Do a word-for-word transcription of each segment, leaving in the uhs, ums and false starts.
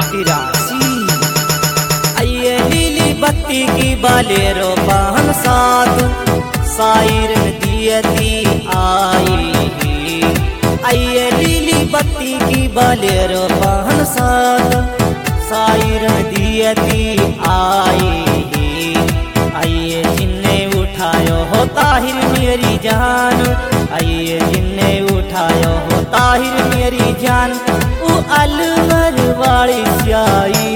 तिरासी। आइए लीली बत्ती की बालेरो बहन साधु साइरन दियती आई। आइए लीली बत्ती की बालेरो बहन साधु साइरन दियती आई। आइए जिन्ने उठायो हो ताहिर मेरी जान, आइए जिन्ने उठायो हो ताहिर मेरी जान, वो अलवर वाली स्याई।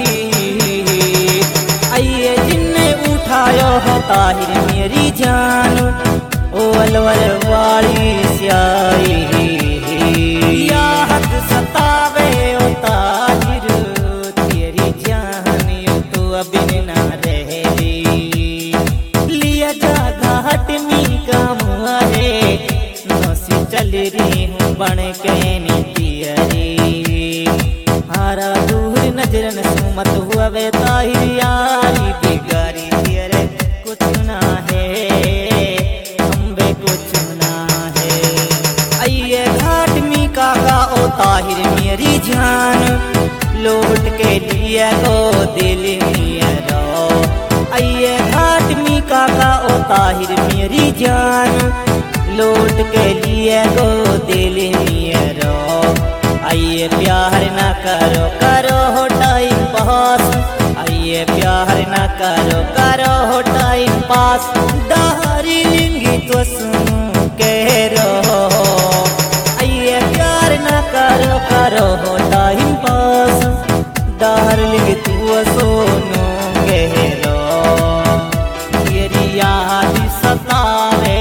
आइए जिन्ने उठायो हो ताहिर मेरी जान, वो अलवर वाली स्याई। या हद सतावे ओ ताहिर तेरी जान, यो तो अभी ना रहली। लिया जा घाट में काम है, नौसी चल रही हूँ बन के नीतियरी। हारा दूर नजरन सुमत हुआ वे ताहिर यारी, बिगारी तेरे कुछ ना है, हम बे कुछ ना है। आइए घाट में काका ओ ताहिर मेरी जान, लौट के लिए ओ दिल मेरा। आइए घाट में काका ओ ताहिर मेरी जान, लौट के लिए गो दिल मेरा। आइए प्यार ना करो करो हो टाइम पास, आइए प्यार ना करो करो हो टाइम पास, दारी लिंगी तो सुनो कह रो। आइए प्यार ना करो करो हो टाइम पास, डार्लिंग तू सुनो कह रो। तेरी याद सतावे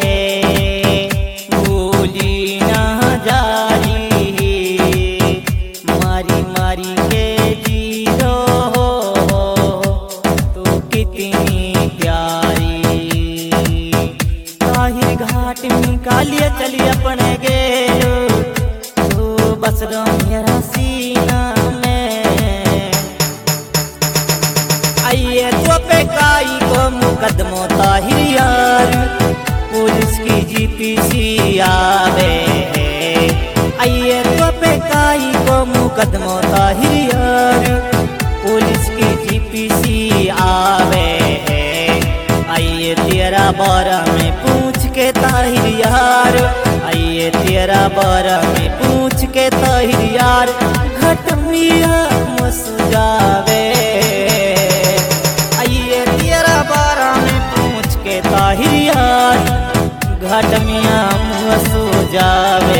भूली ना जारी, मारी मारी के जी रो तू कितनी प्यारी। ताहिर घाट में कालिया चली अपने गेलो, तू बस रो मेरा सीना में। आइए तो पे काई को मुकदमो ताहिर यार, पुलिस की जीपीसी आवे। आइए तो पे काई को मुकदमो ताहिर यार, पुलिस की जीपीसी आवे। आइए तेरा बारा में पूछ के ताहिर यार, आइए तेरा बारा में पूछ के ताहिर यार, घट मिया मुस्कावे। आइए तेरा बारा में पूछ के ताहिर यार, घट मिया मुस्कावे।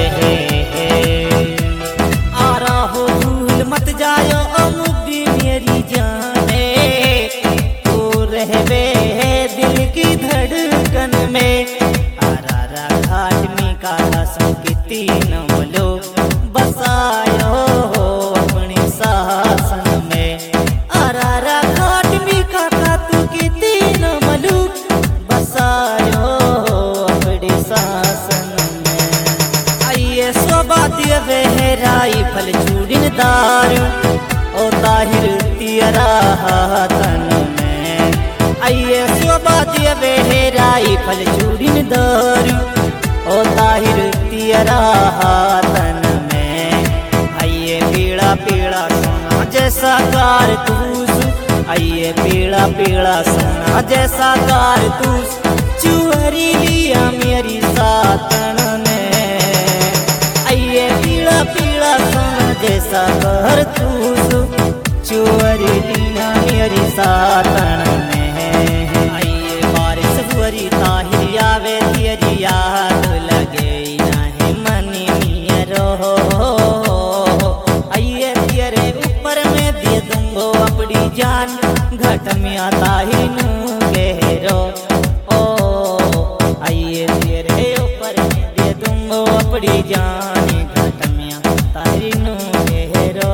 आरा हो भूल मत जायो ओ मुद्दी मेरी जाने, तू रहवे दिल की धड़कन में। आरा घाट में काला संकेती न बोलो, बसायो हो अपनी शासन में। आरा घाट में काका तू किती न मलू, बसायो हो अपनी शासन में। आइए सोबादिया वेहराई फल चूड़िन दार, ओ ताहिर तेरा हाथन में। आइए सोबादिया वेहराई फल चूड़िन दार, ओ ताहिर तेरा हाथन में। आइए पीड़ा पीड़ा सोना जैसा कारतूस, आइए पीड़ा पीड़ा सोना जैसा कारतूस, चुहरी लिया मेरी सातन ने। आइए पीड़ा पीड़ा सोना जैसा कारतूस, चुहरी लिया मेरी सातन ने। आइए बारिश हुरी ताहिर आवे, तेरी याद लगे नहीं मनी मेरो। आइए तेरे ऊपर में दे दूंगो अपनी जान, घट में ताहिर नू गहरो। ओ आइए तेरे ऊपर में दे दूंगो अपनी जान, घट में ताहिर नू गहरो।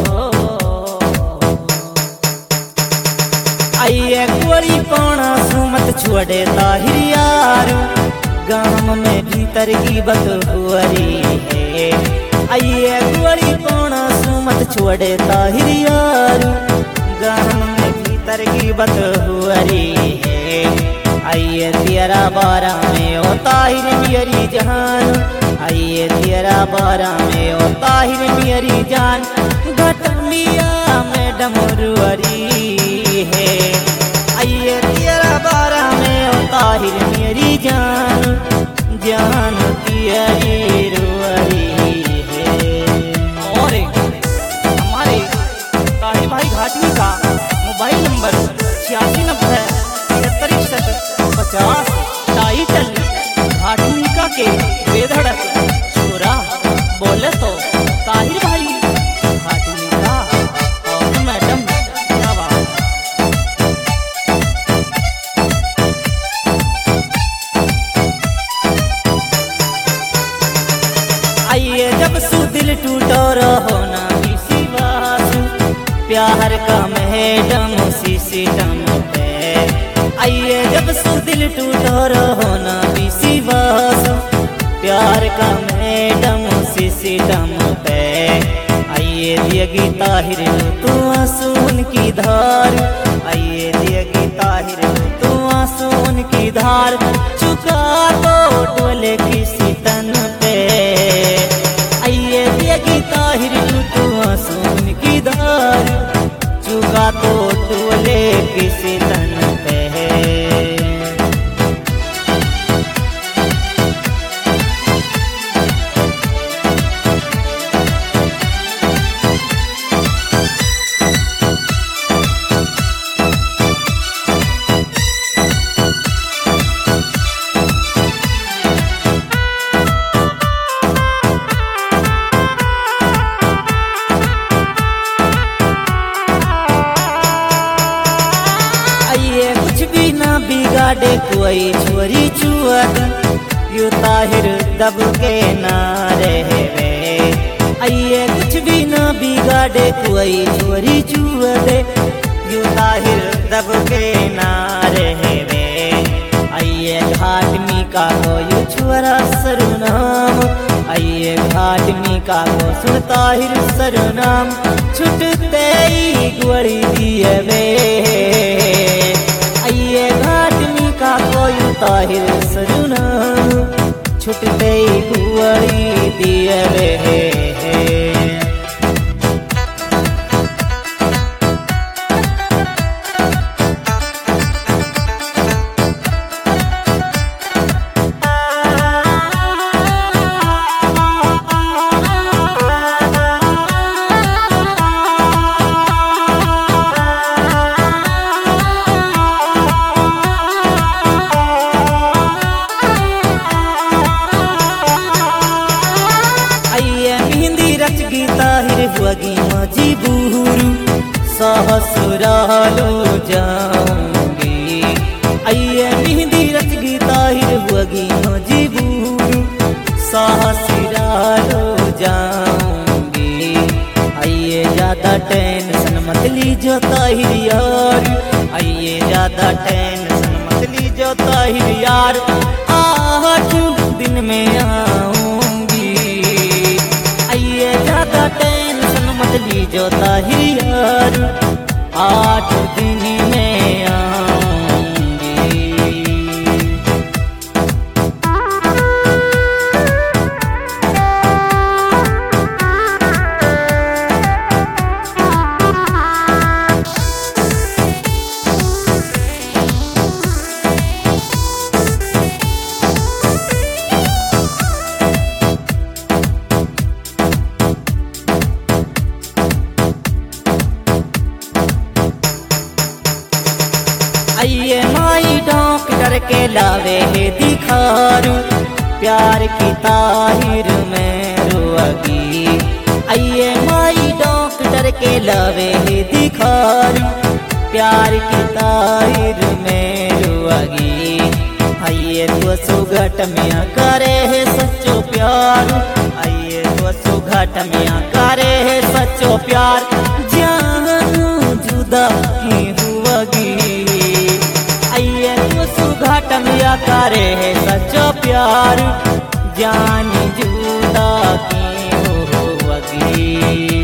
आइए गोली कोना सुमत छोड़े ताहिर यार, गाम में भीतर की बत हुरी है। आइए गोली कोना सुमत छोड़े ताहिर यार, गाम में भीतर की बत हुरी है। आइए तेरा बारा में ओ ताहिर मेरी जान, आइए तेरा बारा में ओ ताहिर मेरी जान, घट मिया में मैडम रुअरी है। आइए तेरा बारह में ओ ताहिर मेरी जान, जान तेरी रुअरी है। और हमारे ताहिर भाई घाटी का मोबाइल नंबर छियासी नब्बे तिहत्तर इकसठ पचास, टाइटल घाटुनिका के बेधड़क छोरा, बोले तो ताहिर भाई घाटुनिका और मैडम नवाब। आइए जब सु दिल टूटो रहो ना किसी बात, प्यार का मैडम सिस्टम पे। आइए जब सु दिल टूटो रहो ना किसी बात, प्यार का मैडम सिस्टम पे। आइए दियगी ताहिर तू आंसू की धार, आइए दियगी ताहिर तू आंसू की धार, चुका तो टोले किसी तन पे। आइए दियगी ताहिर तू आंसू की धार, चुका तो टोले किसी तन पे। बिगाड़े कोई छोरी छुअत, यू ताहिर दब के ना रहे। आइए कुछ भी ना बिगाड़े कोई छोरी छुअत, यू ताहिर दब के ना रहे। आइए घाट मी का को यू छोरा सरनाम, आइए घाट मी का को सुन ताहिर सरनाम, छुटते ही गोली दिए वे। आइए घाट मी का कोई ताहिर सरनाम, छुटते ही गोली दिए वे। ताहिर हुआगी मजबूर, ससुरालो जाऊंगी। आइए मेहंदी रचगी ताहिर हुआगी मजबूर, ससुरालो जाऊंगी। आइए ज्यादा टेंशन मत लीजो ताहिर यार, आइए ज्यादा टेंशन मत लीजो ताहिर यार, आठ दिन में आऊंगी। आइए ज्यादा टेंशन मत लीजो ताहिर यार, आठ दिन में आऊंगी। आइए माई डॉक्टर के लावे है दिखारू, प्यार की ताहिर में रोगी। आइए माई डॉक्टर के लावे है दिखारू, प्यार की ताहिर में रोगी। आइए तो सुघट में करे है सच्चो प्यार, आइए तो सुघट में करे है सच्चो प्यार, जानू जुदा की हुआगी। आइए तो सुघाट में करे है सच्चो प्यार, जान जुदा की होगी।